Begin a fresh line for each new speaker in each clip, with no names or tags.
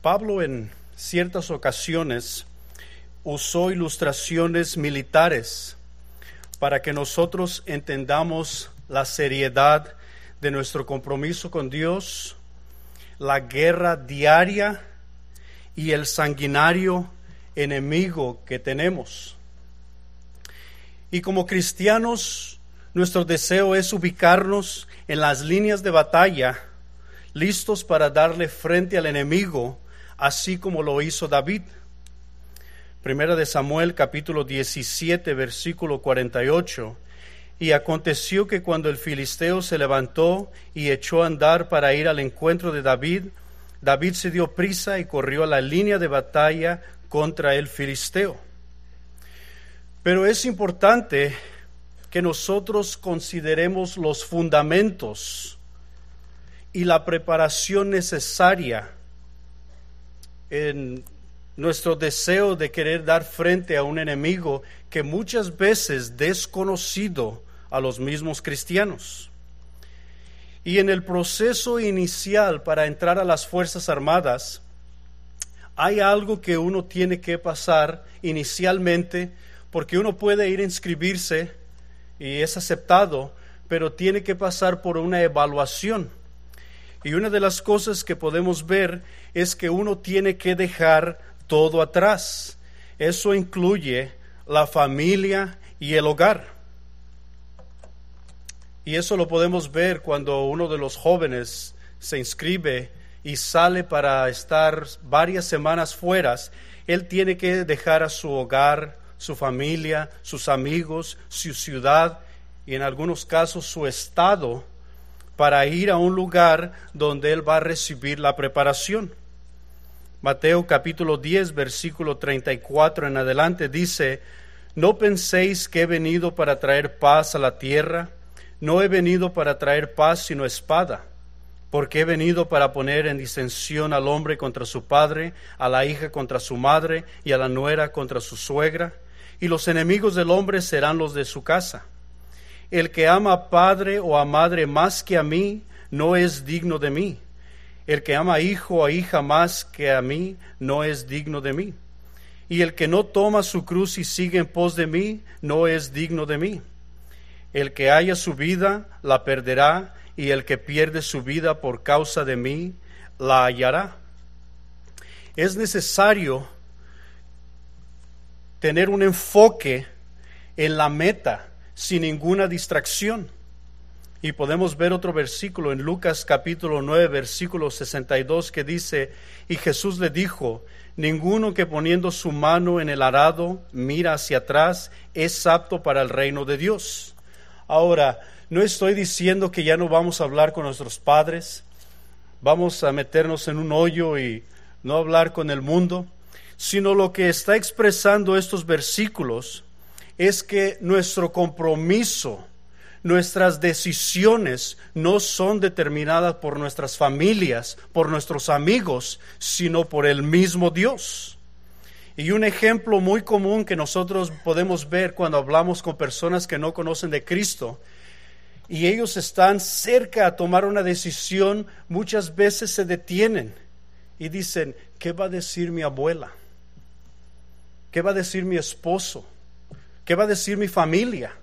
Pablo en ciertas ocasiones usó ilustraciones militares para que nosotros entendamos la seriedad de nuestro compromiso con Dios, la guerra diaria y el sanguinario enemigo que tenemos. Y como cristianos, nuestro deseo es ubicarnos en las líneas de batalla, listos para darle frente al enemigo, así como lo hizo David. Primera de Samuel, capítulo 17, versículo 48. Y aconteció que cuando el filisteo se levantó y echó a andar para ir al encuentro de David, David se dio prisa y corrió a la línea de batalla contra el filisteo. Pero es importante que nosotros consideremos los fundamentos y la preparación necesaria en nuestro deseo de querer dar frente a un enemigo que muchas veces desconocido a los mismos cristianos. Y en el proceso inicial para entrar a las Fuerzas Armadas, hay algo que uno tiene que pasar inicialmente, porque uno puede ir a inscribirse y es aceptado, pero tiene que pasar por una evaluación. Y una de las cosas que podemos ver es que uno tiene que dejar todo atrás. Eso incluye la familia y el hogar. Y eso lo podemos ver cuando uno de los jóvenes se inscribe y sale para estar varias semanas fuera. Él tiene que dejar a su hogar, su familia, sus amigos, su ciudad y en algunos casos su estado para ir a un lugar donde él va a recibir la preparación. Mateo capítulo 10, versículo 34 en adelante dice: No penséis que he venido para traer paz a la tierra. No he venido para traer paz sino espada, porque he venido para poner en disensión al hombre contra su padre, a la hija contra su madre y a la nuera contra su suegra, y los enemigos del hombre serán los de su casa. El que ama a padre o a madre más que a mí, no es digno de mí. El que ama a hijo o a hija más que a mí, no es digno de mí. Y el que no toma su cruz y sigue en pos de mí, no es digno de mí. El que haya su vida, la perderá, y el que pierde su vida por causa de mí, la hallará. Es necesario tener un enfoque en la meta, sin ninguna distracción. Y podemos ver otro versículo en Lucas capítulo 9, versículo 62, que dice: Y Jesús le dijo: Ninguno que poniendo su mano en el arado mira hacia atrás es apto para el reino de Dios. Ahora, no estoy diciendo que ya no vamos a hablar con nuestros padres, vamos a meternos en un hoyo y no hablar con el mundo, sino lo que está expresando estos versículos es que nuestro compromiso, nuestras decisiones no son determinadas por nuestras familias, por nuestros amigos, sino por el mismo Dios. Y un ejemplo muy común que nosotros podemos ver cuando hablamos con personas que no conocen de Cristo y ellos están cerca a tomar una decisión, muchas veces se detienen y dicen: ¿qué va a decir mi abuela? ¿Qué va a decir mi esposo? ¿Qué va a decir mi familia?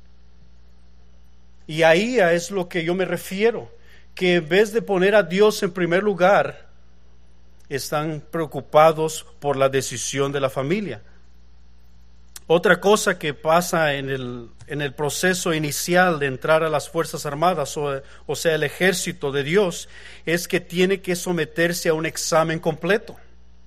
Y ahí es lo que yo me refiero, que en vez de poner a Dios en primer lugar, están preocupados por la decisión de la familia. Otra cosa que pasa en el proceso inicial de entrar a las Fuerzas Armadas, o sea, el ejército de Dios, es que tiene que someterse a un examen completo.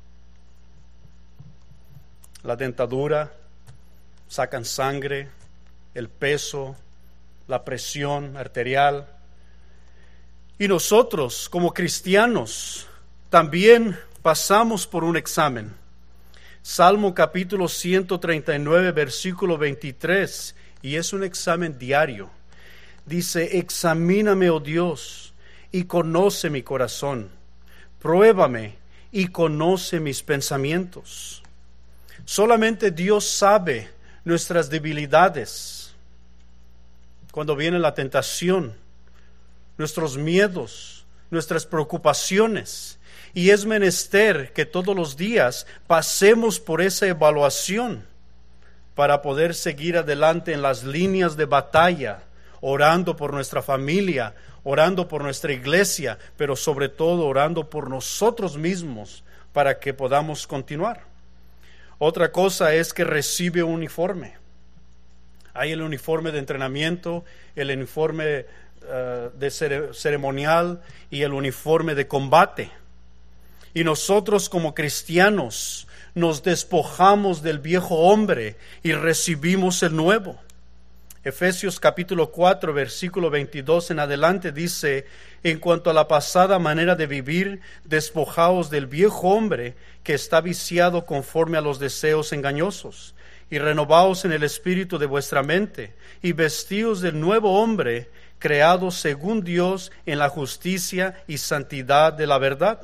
La dentadura, sacan sangre, el peso, la presión arterial. Y nosotros, como cristianos, también pasamos por un examen. Salmo capítulo 139, versículo 23, y es un examen diario. Dice: Examíname, oh Dios, y conoce mi corazón. Pruébame y conoce mis pensamientos. Solamente Dios sabe nuestras debilidades. Cuando viene la tentación, nuestros miedos, nuestras preocupaciones. Y es menester que todos los días pasemos por esa evaluación para poder seguir adelante en las líneas de batalla, orando por nuestra familia, orando por nuestra iglesia, pero sobre todo orando por nosotros mismos para que podamos continuar. Otra cosa es que recibe un uniforme. Hay el uniforme de entrenamiento, el uniforme de ceremonial y el uniforme de combate. Y nosotros como cristianos nos despojamos del viejo hombre y recibimos el nuevo. Efesios capítulo 4, versículo 22 en adelante dice: en cuanto a la pasada manera de vivir, despojaos del viejo hombre que está viciado conforme a los deseos engañosos, y renovaos en el espíritu de vuestra mente, y vestíos del nuevo hombre, creado según Dios en la justicia y santidad de la verdad.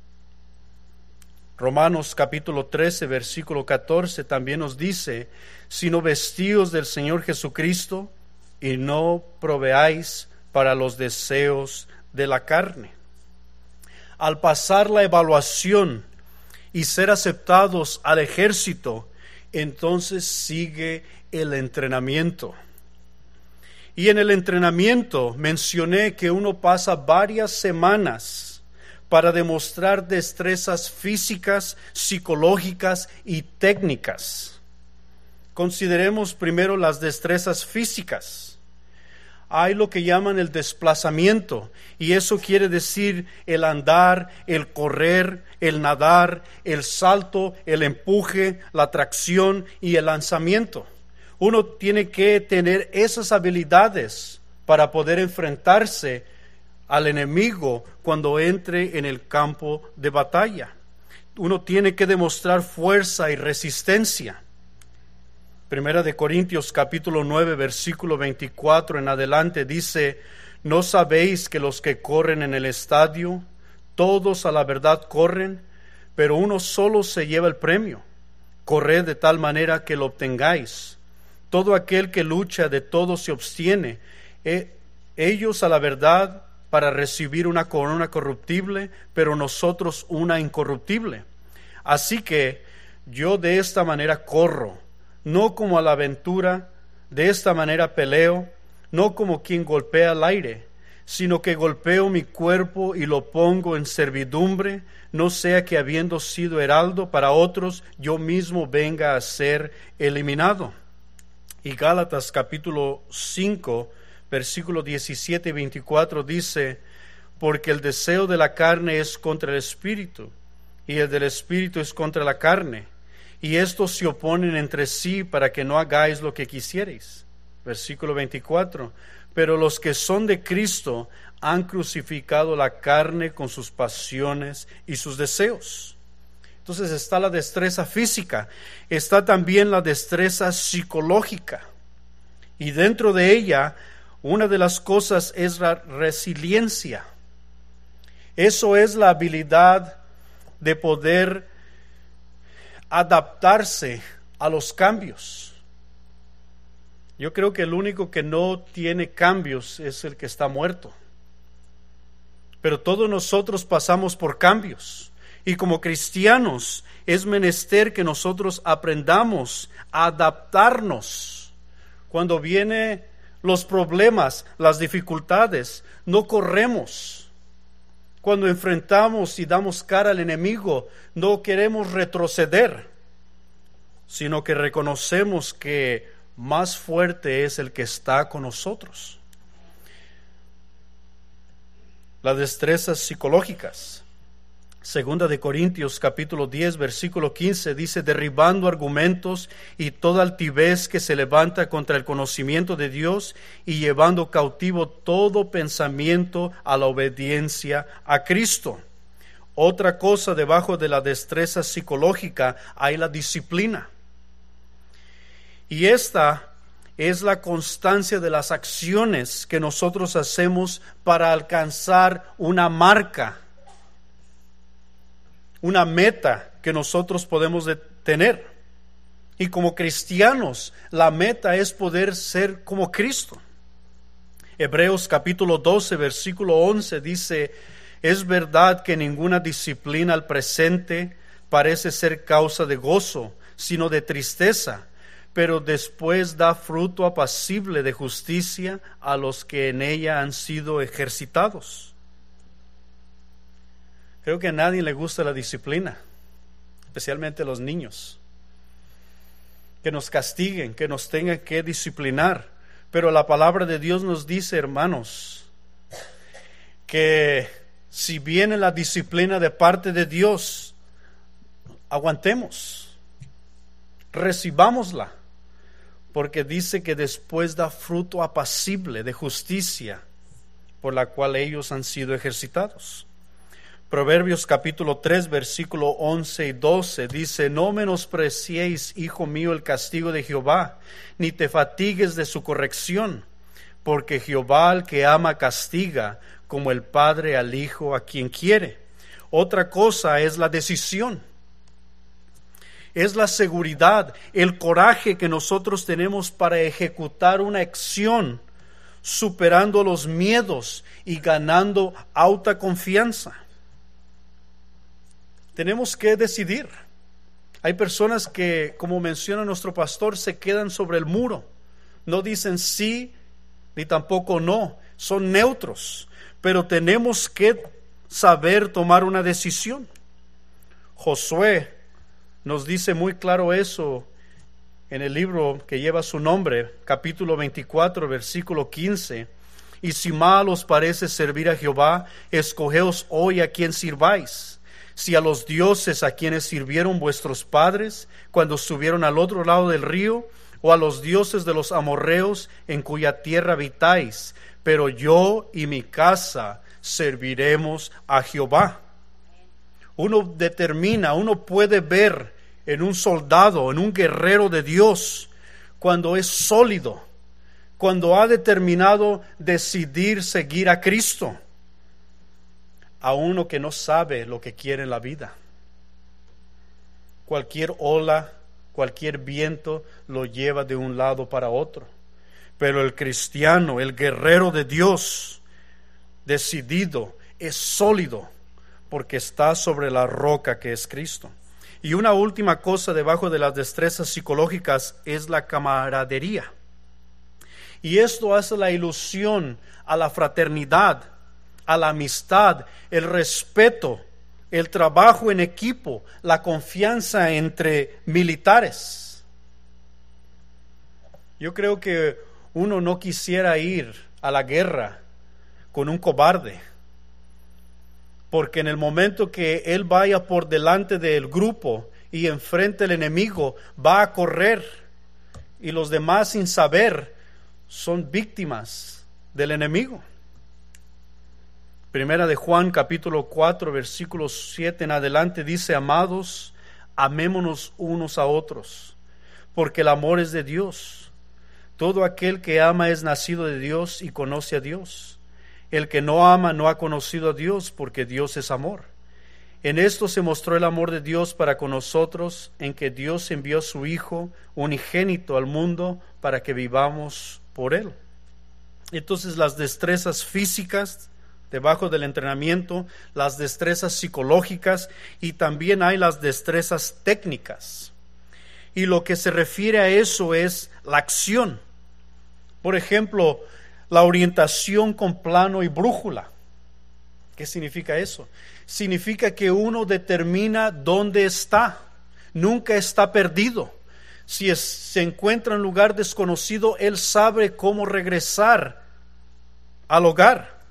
Romanos capítulo 13, versículo 14 también nos dice: sino vestíos del Señor Jesucristo y no proveáis para los deseos de la carne. Al pasar la evaluación y ser aceptados al ejército, entonces sigue el entrenamiento. Y en el entrenamiento mencioné que uno pasa varias semanas para demostrar destrezas físicas, psicológicas y técnicas. Consideremos primero las destrezas físicas. Hay lo que llaman el desplazamiento, y eso quiere decir el andar, el correr, el nadar, el salto, el empuje, la tracción y el lanzamiento. Uno tiene que tener esas habilidades para poder enfrentarse al enemigo cuando entre en el campo de batalla. Uno tiene que demostrar fuerza y resistencia. Primera de Corintios capítulo 9 versículo 24 en adelante dice: ¿no sabéis que los que corren en el estadio, todos a la verdad corren, pero uno solo se lleva el premio? Corred de tal manera que lo obtengáis. Todo aquel que lucha de todo se abstiene. Ellos a la verdad para recibir una corona corruptible, pero nosotros una incorruptible. Así que yo de esta manera corro, no como a la aventura, de esta manera peleo, no como quien golpea al aire, sino que golpeo mi cuerpo y lo pongo en servidumbre, no sea que habiendo sido heraldo para otros, yo mismo venga a ser eliminado. Y Gálatas capítulo 5, versículo 17 y 24 dice: porque el deseo de la carne es contra el espíritu, y el del espíritu es contra la carne, y estos se oponen entre sí para que no hagáis lo que quisierais. Versículo 24, pero los que son de Cristo han crucificado la carne con sus pasiones y sus deseos. Entonces está la destreza física, está también la destreza psicológica, y dentro de ella una de las cosas es la resiliencia. Eso es la habilidad de poder adaptarse a los cambios. Yo creo que el único que no tiene cambios es el que está muerto. Pero todos nosotros pasamos por cambios. Y como cristianos es menester que nosotros aprendamos a adaptarnos. Cuando vienen los problemas, las dificultades, no corremos. Cuando enfrentamos y damos cara al enemigo, no queremos retroceder, sino que reconocemos que más fuerte es el que está con nosotros. Las destrezas psicológicas. Segunda de Corintios capítulo 10 versículo 15 dice: derribando argumentos y toda altivez que se levanta contra el conocimiento de Dios, y llevando cautivo todo pensamiento a la obediencia a Cristo. Otra cosa debajo de la destreza psicológica hay la disciplina. Y esta es la constancia de las acciones que nosotros hacemos para alcanzar una marca, una meta que nosotros podemos tener. Y como cristianos, la meta es poder ser como Cristo. Hebreos capítulo 12, versículo 11 dice: Es verdad que ninguna disciplina al presente parece ser causa de gozo, sino de tristeza, pero después da fruto apacible de justicia a los que en ella han sido ejercitados. Creo que a nadie le gusta la disciplina, especialmente a los niños. Que nos castiguen, que nos tengan que disciplinar. Pero la palabra de Dios nos dice, hermanos, que si viene la disciplina de parte de Dios, aguantemos, recibámosla, porque dice que después da fruto apacible de justicia, por la cual ellos han sido ejercitados. Proverbios capítulo 3, versículo 11 y 12 dice: no menospreciéis, hijo mío, el castigo de Jehová, ni te fatigues de su corrección, porque Jehová al que ama castiga, como el padre al hijo a quien quiere. Otra cosa es la decisión, es la seguridad, el coraje que nosotros tenemos para ejecutar una acción, superando los miedos y ganando autoconfianza. Tenemos que decidir. Hay personas que, como menciona nuestro pastor, se quedan sobre el muro. No dicen sí ni tampoco no. Son neutros. Pero tenemos que saber tomar una decisión. Josué nos dice muy claro eso en el libro que lleva su nombre, capítulo 24, versículo 15. Y si mal os parece servir a Jehová, escogeos hoy a quien sirváis. Si a los dioses a quienes sirvieron vuestros padres cuando estuvieron al otro lado del río, o a los dioses de los amorreos en cuya tierra habitáis, pero yo y mi casa serviremos a Jehová. Uno determina, uno puede ver en un soldado, en un guerrero de Dios, cuando es sólido, cuando ha determinado decidir seguir a Cristo. A uno que no sabe lo que quiere en la vida. Cualquier ola, cualquier viento lo lleva de un lado para otro. Pero el cristiano, el guerrero de Dios, decidido, es sólido, porque está sobre la roca que es Cristo. Y una última cosa debajo de las destrezas psicológicas es la camaradería. Y esto hace la ilusión a la fraternidad, a la amistad, el respeto, el trabajo en equipo, la confianza entre militares. Yo creo que uno no quisiera ir a la guerra con un cobarde, porque en el momento que él vaya por delante del grupo y enfrente al enemigo, va a correr, y los demás, sin saber, son víctimas del enemigo. Primera de Juan capítulo 4 versículo 7 en adelante dice: amados, amémonos unos a otros, porque el amor es de Dios. Todo aquel que ama es nacido de Dios y conoce a Dios. El que no ama no ha conocido a Dios, porque Dios es amor. En esto se mostró el amor de Dios para con nosotros, en que Dios envió a su Hijo unigénito al mundo para que vivamos por Él. Entonces, las destrezas físicas debajo del entrenamiento, las destrezas psicológicas, y también hay las destrezas técnicas. Y lo que se refiere a eso es la acción. Por ejemplo, la orientación con plano y brújula. ¿Qué significa eso? Significa que uno determina dónde está. Nunca está perdido. Si se encuentra en un lugar desconocido, él sabe cómo regresar al hogar.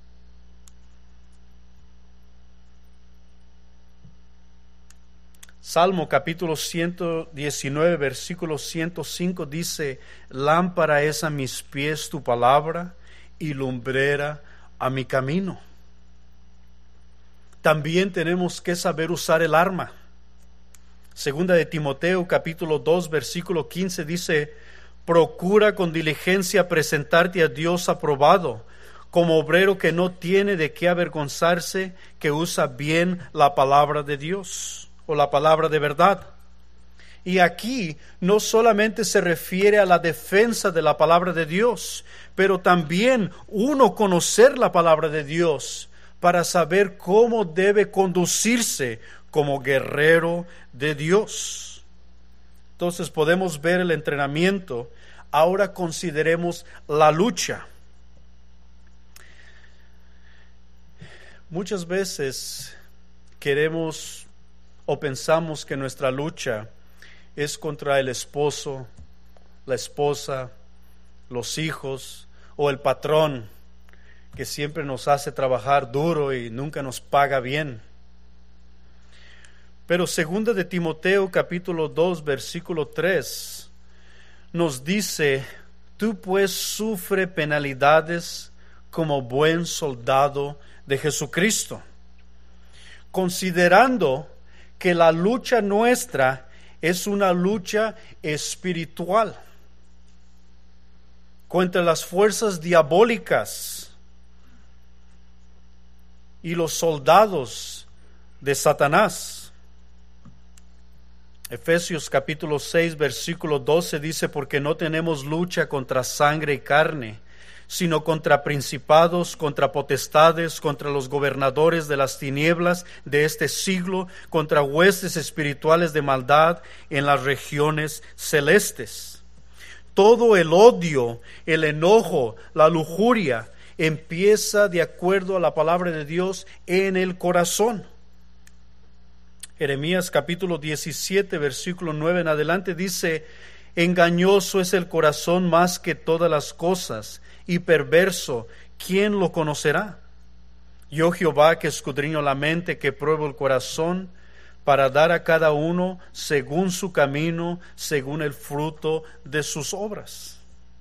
Salmo capítulo 119, versículo 105 dice: lámpara es a mis pies tu palabra y lumbrera a mi camino. También tenemos que saber usar el arma. Segunda de Timoteo capítulo 2, versículo 15 dice: procura con diligencia presentarte a Dios aprobado, como obrero que no tiene de qué avergonzarse, que usa bien la palabra de Dios, o la palabra de verdad. Y aquí no solamente se refiere a la defensa de la palabra de Dios, pero también uno conocer la palabra de Dios para saber cómo debe conducirse como guerrero de Dios. Entonces podemos ver el entrenamiento. Ahora consideremos la lucha. Muchas veces queremos o pensamos que nuestra lucha es contra el esposo, la esposa, los hijos o el patrón que siempre nos hace trabajar duro y nunca nos paga bien. Pero 2 de Timoteo capítulo 2 versículo 3 nos dice: tú pues sufre penalidades como buen soldado de Jesucristo, considerando que la lucha nuestra es una lucha espiritual contra las fuerzas diabólicas y los soldados de Satanás. Efesios capítulo 6 versículo 12 dice: porque no tenemos lucha contra sangre y carne, sino contra principados, contra potestades, contra los gobernadores de las tinieblas de este siglo, contra huestes espirituales de maldad en las regiones celestes. Todo el odio, el enojo, la lujuria empieza, de acuerdo a la palabra de Dios, en el corazón. Jeremías capítulo 17 versículo 9 en adelante dice: engañoso es el corazón más que todas las cosas, y perverso, ¿quién lo conocerá? Yo Jehová, que escudriño la mente, que pruebo el corazón, para dar a cada uno según su camino, según el fruto de sus obras.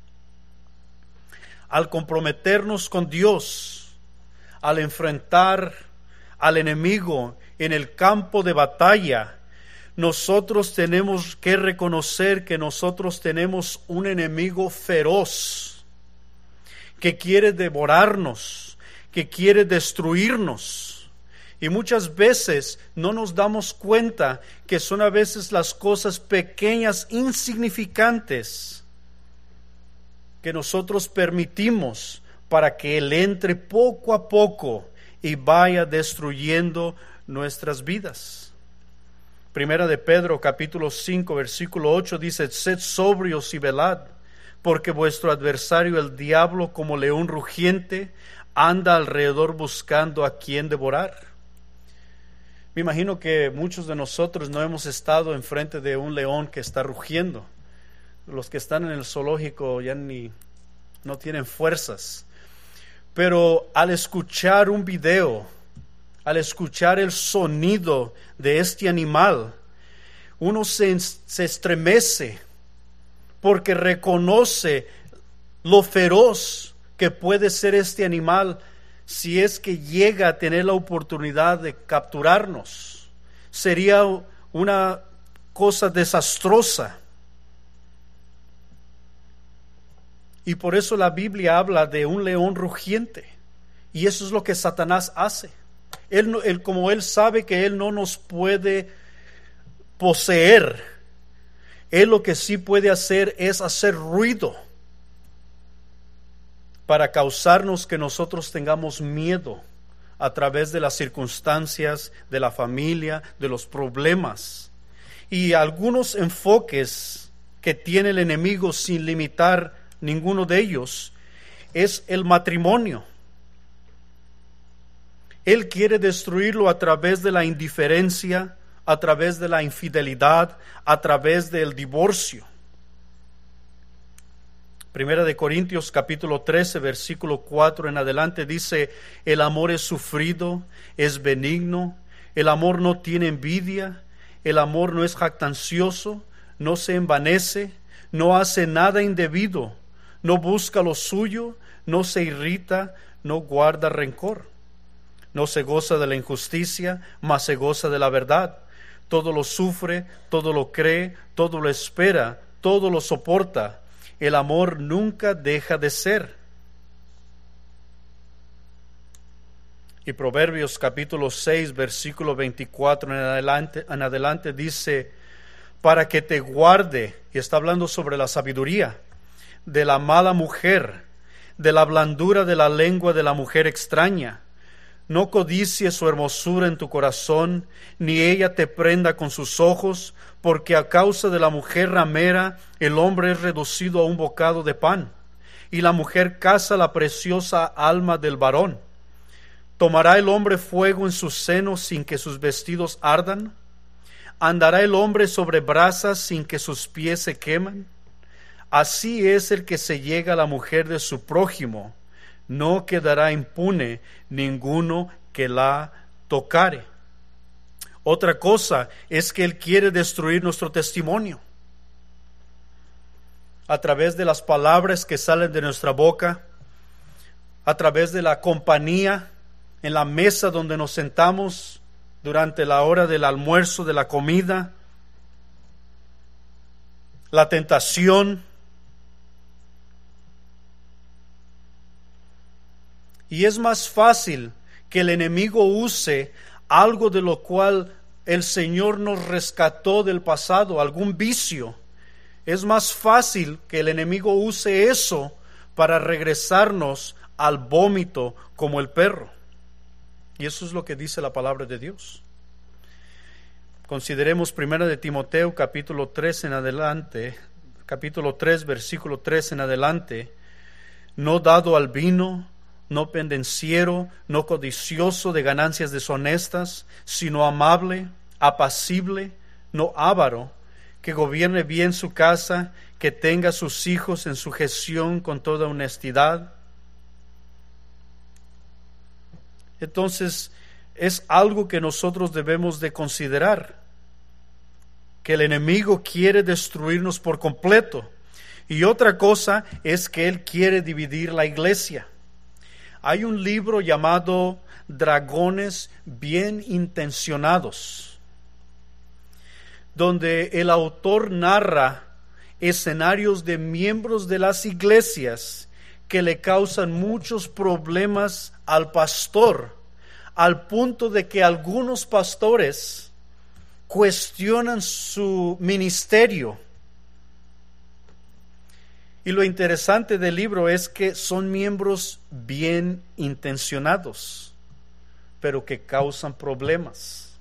Al comprometernos con Dios, al enfrentar al enemigo en el campo de batalla, nosotros tenemos que reconocer que nosotros tenemos un enemigo feroz que quiere devorarnos, que quiere destruirnos. Y muchas veces no nos damos cuenta que son a veces las cosas pequeñas, insignificantes, que nosotros permitimos para que Él entre poco a poco y vaya destruyendo nuestras vidas. Primera de Pedro capítulo 5 versículo 8 dice: sed sobrios y velad, porque vuestro adversario el diablo, como león rugiente, anda alrededor buscando a quien devorar. Me imagino que muchos de nosotros no hemos estado enfrente de un león que está rugiendo. Los que están en el zoológico ya no tienen fuerzas. Pero al escuchar un video, al escuchar el sonido de este animal, uno se estremece porque reconoce lo feroz que puede ser este animal si es que llega a tener la oportunidad de capturarnos. Sería una cosa desastrosa. Y por eso la Biblia habla de un león rugiente. Y eso es lo que Satanás hace. Como él sabe que él no nos puede poseer, él lo que sí puede hacer es hacer ruido para causarnos que nosotros tengamos miedo a través de las circunstancias, de la familia, de los problemas. Y algunos enfoques que tiene el enemigo, sin limitar ninguno de ellos, es el matrimonio. Él quiere destruirlo a través de la indiferencia, a través de la infidelidad, a través del divorcio. Primera de Corintios capítulo 13 versículo 4 en adelante dice: el amor es sufrido, es benigno, el amor no tiene envidia, el amor no es jactancioso, no se envanece, no hace nada indebido, no busca lo suyo, no se irrita, no guarda rencor, no se goza de la injusticia, mas se goza de la verdad. Todo lo sufre, todo lo cree, todo lo espera, todo lo soporta. El amor nunca deja de ser. Y Proverbios capítulo 6, versículo 24 en adelante dice: para que te guarde, y está hablando sobre la sabiduría, de la mala mujer, de la blandura de la lengua de la mujer extraña. No codicies su hermosura en tu corazón, ni ella te prenda con sus ojos, porque a causa de la mujer ramera el hombre es reducido a un bocado de pan, y la mujer caza la preciosa alma del varón. ¿Tomará el hombre fuego en sus senos sin que sus vestidos ardan? ¿Andará el hombre sobre brasas sin que sus pies se quemen? Así es el que se llega a la mujer de su prójimo. No quedará impune ninguno que la tocare. Otra cosa es que él quiere destruir nuestro testimonio. A través de las palabras que salen de nuestra boca, a través de la compañía en la mesa donde nos sentamos durante la hora del almuerzo, de la comida, la tentación. Y es más fácil que el enemigo use algo de lo cual el Señor nos rescató del pasado, algún vicio. Es más fácil que el enemigo use eso para regresarnos al vómito como el perro. Y eso es lo que dice la palabra de Dios. Consideremos 1 de Timoteo capítulo 3 en adelante, capítulo 3 versículo 3 en adelante. No dado al vino, no pendenciero, no codicioso de ganancias deshonestas, sino amable, apacible, no avaro, que gobierne bien su casa, que tenga a sus hijos en sujeción con toda honestidad. Entonces, es algo que nosotros debemos de considerar, que el enemigo quiere destruirnos por completo. Y otra cosa es que él quiere dividir la iglesia. Hay un libro llamado Dragones Bien Intencionados, donde el autor narra escenarios de miembros de las iglesias que le causan muchos problemas al pastor, al punto de que algunos pastores cuestionan su ministerio. Y lo interesante del libro es que son miembros bien intencionados, pero que causan problemas.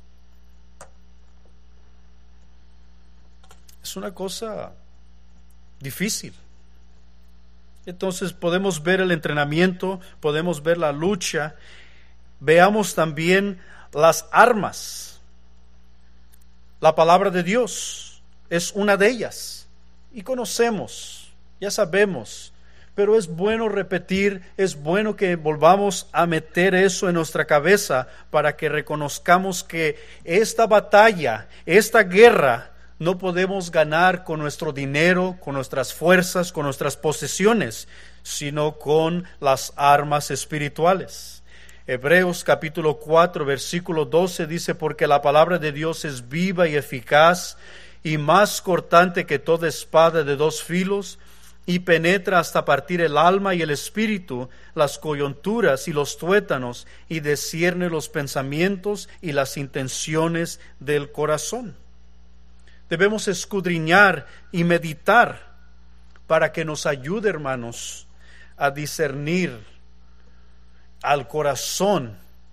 Es una cosa difícil. Entonces podemos ver el entrenamiento, podemos ver la lucha, veamos también las armas. La palabra de Dios es una de ellas y conocemos. Ya sabemos, pero es bueno repetir, es bueno que volvamos a meter eso en nuestra cabeza para que reconozcamos que esta batalla, esta guerra, no podemos ganar con nuestro dinero, con nuestras fuerzas, con nuestras posesiones, sino con las armas espirituales. Hebreos capítulo 4, versículo 12 dice, porque la palabra de Dios es viva y eficaz y más cortante que toda espada de dos filos, y penetra hasta partir el alma y el espíritu, las coyunturas y los tuétanos, y discierne los pensamientos y las intenciones del corazón. Debemos escudriñar y meditar para que nos ayude, hermanos, a discernir al corazón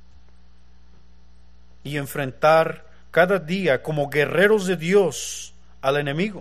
y enfrentar cada día como guerreros de Dios al enemigo.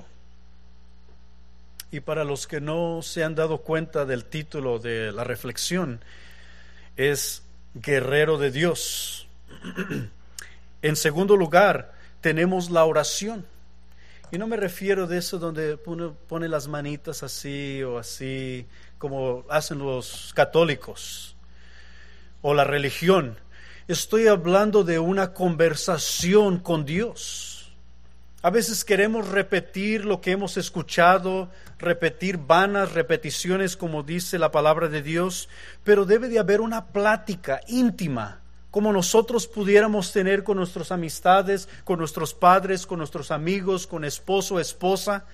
Y para los que no se han dado cuenta del título de la reflexión, es Guerrero de Dios. En segundo lugar, tenemos la oración. Y no me refiero de eso donde uno pone las manitas así o así, como hacen los católicos, o la religión. Estoy hablando de una conversación con Dios. A veces queremos repetir lo que hemos escuchado, repetir vanas repeticiones como dice la palabra de Dios, pero debe de haber una plática íntima, como nosotros pudiéramos tener con nuestras amistades, con nuestros padres, con nuestros amigos, con esposo, esposa.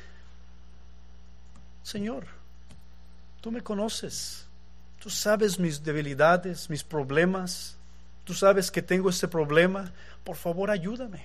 Señor, tú me conoces, tú sabes mis debilidades, mis problemas, tú sabes que tengo este problema, por favor ayúdame.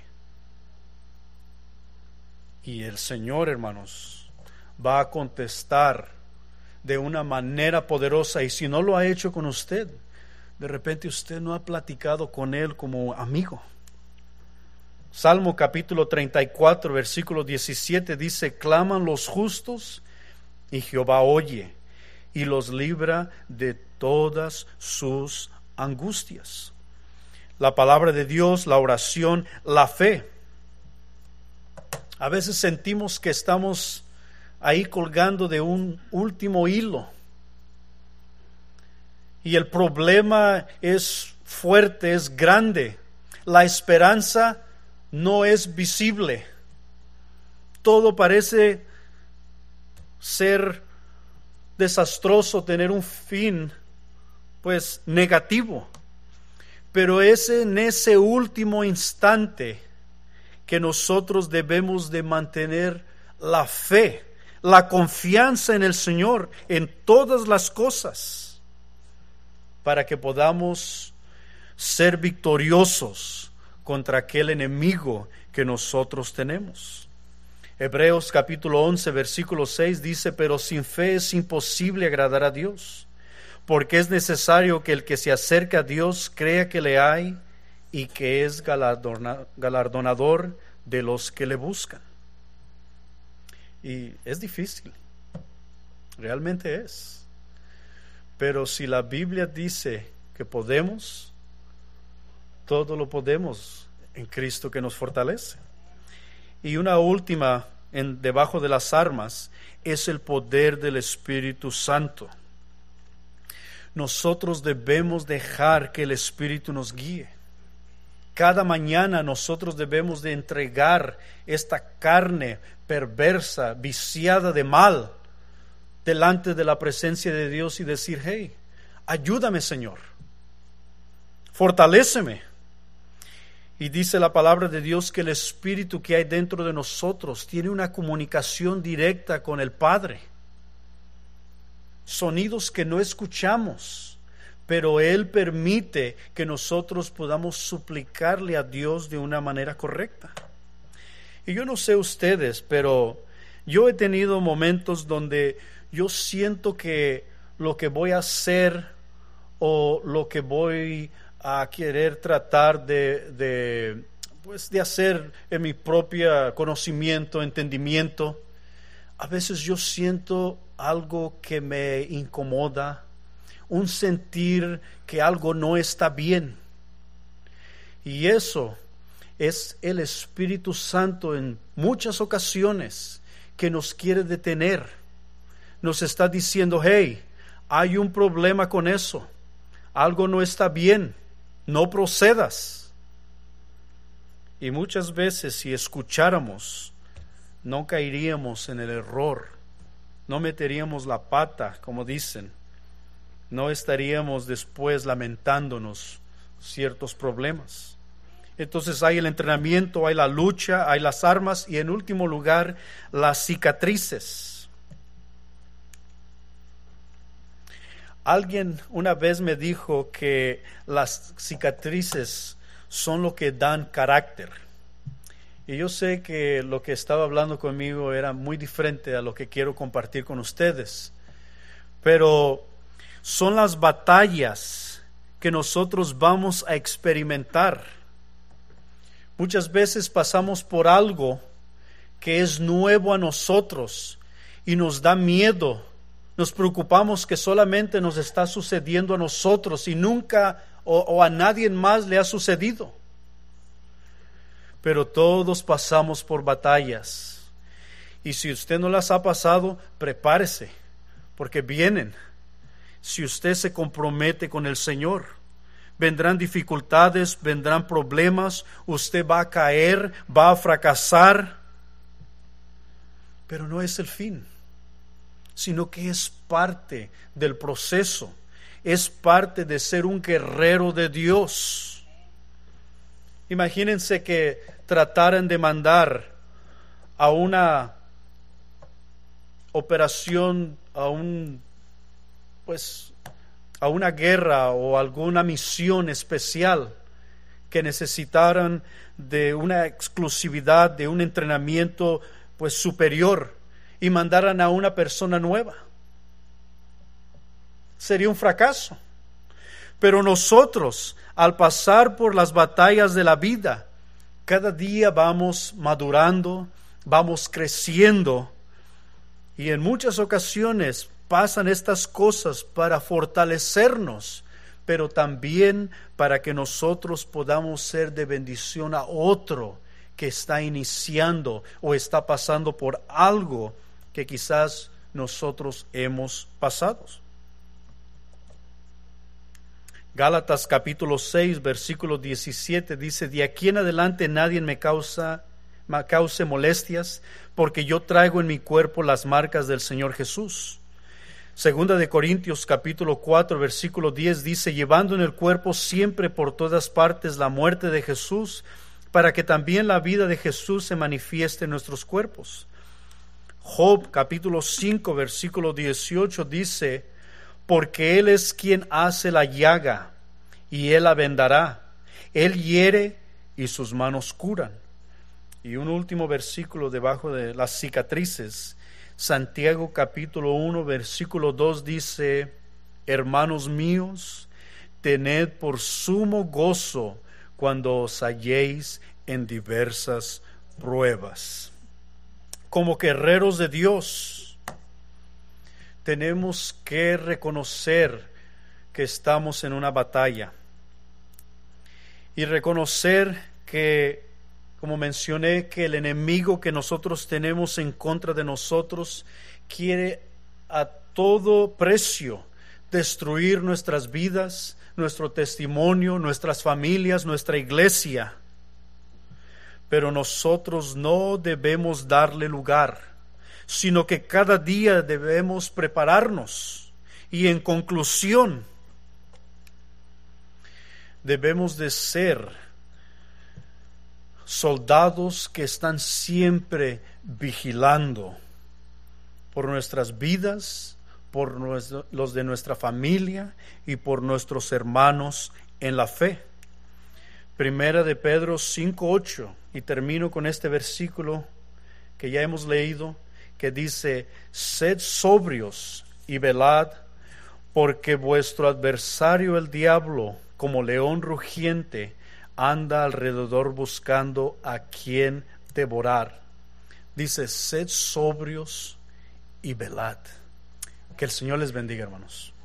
Y el Señor, hermanos, va a contestar de una manera poderosa. Y si no lo ha hecho con usted, De repente usted no ha platicado con Él como amigo. Salmo capítulo 34, versículo 17 dice: claman los justos y Jehová oye y los libra de todas sus angustias. La palabra de Dios, la oración, la fe. A veces sentimos que estamos ahí colgando de un último hilo. Y el problema es fuerte, es grande. La esperanza no es visible. Todo parece ser desastroso, tener un fin, pues, negativo. Pero es en ese último instante que nosotros debemos de mantener la fe, la confianza en el Señor en todas las cosas, para que podamos ser victoriosos contra aquel enemigo que nosotros tenemos. Hebreos capítulo 11, versículo 6 dice: pero sin fe es imposible agradar a Dios, porque es necesario que el que se acerca a Dios crea que le hay y que es galardonador de los que le buscan. Y es difícil, realmente es. Pero si la Biblia dice que podemos, todo lo podemos en Cristo que nos fortalece. Y una última, debajo de las armas, es el poder del Espíritu Santo. Nosotros debemos dejar que el Espíritu nos guíe. Cada mañana nosotros debemos de entregar esta carne perversa, viciada de mal, delante de la presencia de Dios y decir: hey, ayúdame, Señor, fortaléceme. Y dice la palabra de Dios que el Espíritu que hay dentro de nosotros tiene una comunicación directa con el Padre. Sonidos que no escuchamos, pero Él permite que nosotros podamos suplicarle a Dios de una manera correcta. Y yo no sé ustedes, pero yo he tenido momentos donde yo siento que lo que voy a hacer o lo que voy a querer tratar de hacer en mi propio conocimiento, entendimiento, a veces yo siento algo que me incomoda, un sentir que algo no está bien. Y eso es el Espíritu Santo en muchas ocasiones que nos quiere detener. Nos está diciendo: hey, hay un problema con eso, algo no está bien, no procedas. Y muchas veces, si escucháramos, no caeríamos en el error, no meteríamos la pata, como dicen, no estaríamos después lamentándonos ciertos problemas. Entonces hay el entrenamiento, hay la lucha, hay las armas y en último lugar las cicatrices. Alguien una vez me dijo que las cicatrices son lo que dan carácter. Y yo sé que lo que estaba hablando conmigo era muy diferente a lo que quiero compartir con ustedes. Pero son las batallas que nosotros vamos a experimentar. Muchas veces pasamos por algo que es nuevo a nosotros y nos da miedo. Nos preocupamos que solamente nos está sucediendo a nosotros y nunca o a nadie más le ha sucedido. Pero todos pasamos por batallas. Y si usted no las ha pasado, prepárese, porque vienen. Si usted se compromete con el Señor, vendrán dificultades, vendrán problemas, usted va a caer, va a fracasar. Pero no es el fin, sino que es parte del proceso, es parte de ser un guerrero de Dios. Imagínense que trataran de mandar a una operación, a una guerra o alguna misión especial que necesitaran de una exclusividad, de un entrenamiento superior, y mandaran a una persona nueva. Sería un fracaso. Pero nosotros, al pasar por las batallas de la vida, cada día vamos madurando, vamos creciendo, y en muchas ocasiones pasan estas cosas para fortalecernos, pero también para que nosotros podamos ser de bendición a otro que está iniciando o está pasando por algo que quizás nosotros hemos pasado. Gálatas capítulo 6, versículo 17 dice: de aquí en adelante nadie me cause molestias, porque yo traigo en mi cuerpo las marcas del Señor Jesús. Segunda de Corintios capítulo 4, versículo 10 dice: llevando en el cuerpo siempre por todas partes la muerte de Jesús, para que también la vida de Jesús se manifieste en nuestros cuerpos. Job capítulo 5, versículo 18 dice: porque Él es quien hace la llaga, y Él la vendará. Él hiere, y sus manos curan. Y un último versículo debajo de las cicatrices, Santiago capítulo 1, versículo 2 dice: hermanos míos, tened por sumo gozo cuando os halléis en diversas pruebas. Como guerreros de Dios, tenemos que reconocer que estamos en una batalla y reconocer que, como mencioné, que el enemigo que nosotros tenemos en contra de nosotros quiere a todo precio destruir nuestras vidas, nuestro testimonio, nuestras familias, nuestra iglesia. Pero nosotros no debemos darle lugar, sino que cada día debemos prepararnos. Y en conclusión, debemos de ser soldados que están siempre vigilando por nuestras vidas, por los de nuestra familia y por nuestros hermanos en la fe. Primera de Pedro 5:8, y termino con este versículo que ya hemos leído, que dice: sed sobrios y velad, porque vuestro adversario el diablo, como león rugiente, anda alrededor buscando a quien devorar. Dice: sed sobrios y velad. Que el Señor les bendiga, hermanos.